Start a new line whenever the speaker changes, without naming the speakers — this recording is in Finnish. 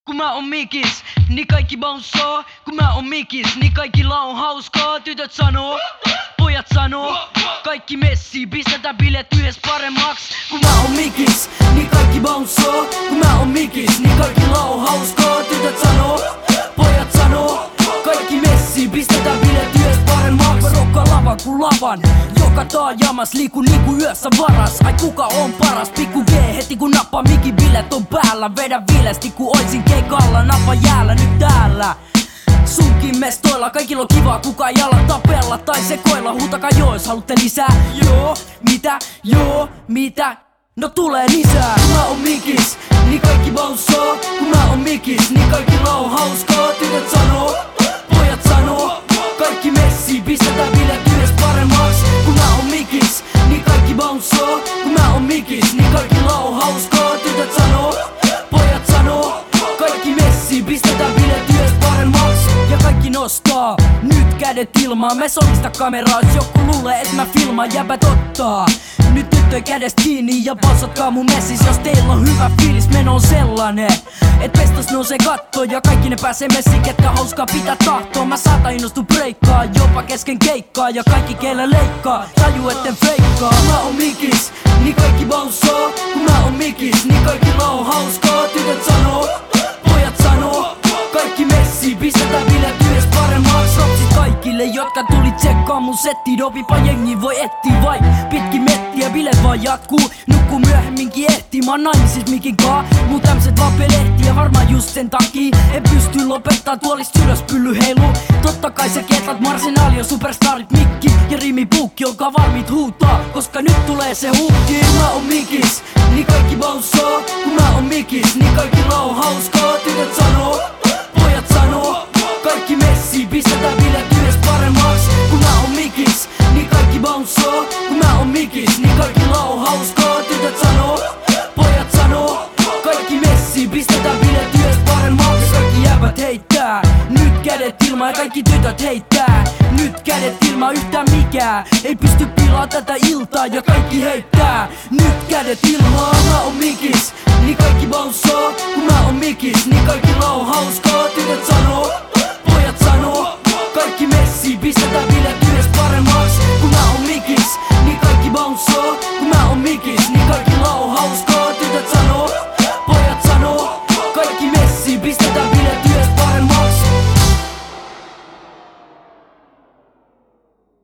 Kun mä oon mikis, niin kaikki bouncea. Kun mä oon mikis, niin kaikilla on hauskaa. Tytöt sanoo, pojat sanoo, kaikki messii, pistetään bileet yhdessä paremmaks. Kun mä oon mikis, niin kaikki bouncea. Kun mä oon mikis, niin kaikilla on hauskaa. Tytöt sanoo, pojat sanoo, kaikki messii, pistetään bileet yhdessä paremmaks. Mä rokkaan lavan kun lavan, joka taajamas liiku niinku yössä varas. Ai kuka on paras, pikku G heti kun nappaa mikin bilet on päällä. Vedä vilesti ku oisin keikalla, nappa jäällä nyt täällä. Sunkin mestoilla, kaikilla on kivaa, kuka ei ala tapella tai sekoilla. Huutakaa joo jos halutte lisää. Joo, mitä? Joo, mitä? No tulee lisää. Kun mä oon mikis, niin kaikki bouncea. Kun mä oon mikis, niin kaikilla on hauskaa. Tytöt sanoo, pojat sanoo, kaikki messii, pistetään bileet yhdessä paremmaks. Kun mä oon mikis, niin kaikki bouncea. Kun mä oon mikis, niin kaikilla on hauskaa. Tytöt sanoo, pojat sanoo, kaikki messii, pistetään bileet yhdessä paremmaks. Ja kaikki nostaa, nyt kädet ilmaan. Me solista kameraa, jos joku luulee et mä filmaan, jäbät ottaa nyt tyttöjen kädestä kiinni ja pausatkaa mun messis. Jos teillä on hyvä fiilis, meno on sellainen et pestas nousee katto ja kaikki ne pääsee messiin, ketkä hauskaa pitää tahtoa. Mä saatan innostu breikkaa, jopa kesken keikkaa. Ja kaikki keillä leikkaa, taju etten feikkaa. Mä oon mikis, niin kaikki bouncea. Kun mä oon mikis, niin kaikilla on hauskaa. Tytöt sanoo, pojat sanoo, kaikki messii, pistetään bileet yhdessä paremmaks. Ropsit kaikille, jotka tuli tsekkaa mun setti. Dopipa jengi voi etsiä vaik pitkin mettiä, bileet vaan jatkuu. Nukkuu myöhemminkin ehtii, mä oon naimisissa mikin kaa. Mun tämmöset vaan pelehtii ja varmaan just sen takii en pysty lopettaa tuolista ylös pylly heilu. Totta kai sä ketlat Marsenaali on superstarit mikki ja rimipuukki, olkaa valmiit huutaa, koska nyt tulee se hukki. Mä oon mikis, niin kaikki bouncea. Kun mä oon mikis, niin kaikilla on hauskaa. Tytöt sanoo, pojat sanoo, kaikki messii, pistetään bileet yhdessä paremmaks. Kun mä oon mikis, niin kaikki bouncea. Kun mä oon mikis, niin kaikilla on hauskaa. Tytöt sanoo, pojat sanoo, kaikki messii, pistetään bileet yhdessä paremmaks. Ja kaikki jäbät heittää nyt kädet ilmaan ja kaikki tytöt heittää nyt kädet ilmaan. Yhtään mikään ei pysty pilaa tätä iltaa ja kaikki heittää nyt kädet ilmaan. Mä oon mikis, niin kaikki bouncea. Kun mä oon mikis, niin kaikilla on hauskaa. Tytöt sanoo, pojat sanoo, kaikki messii, pistetään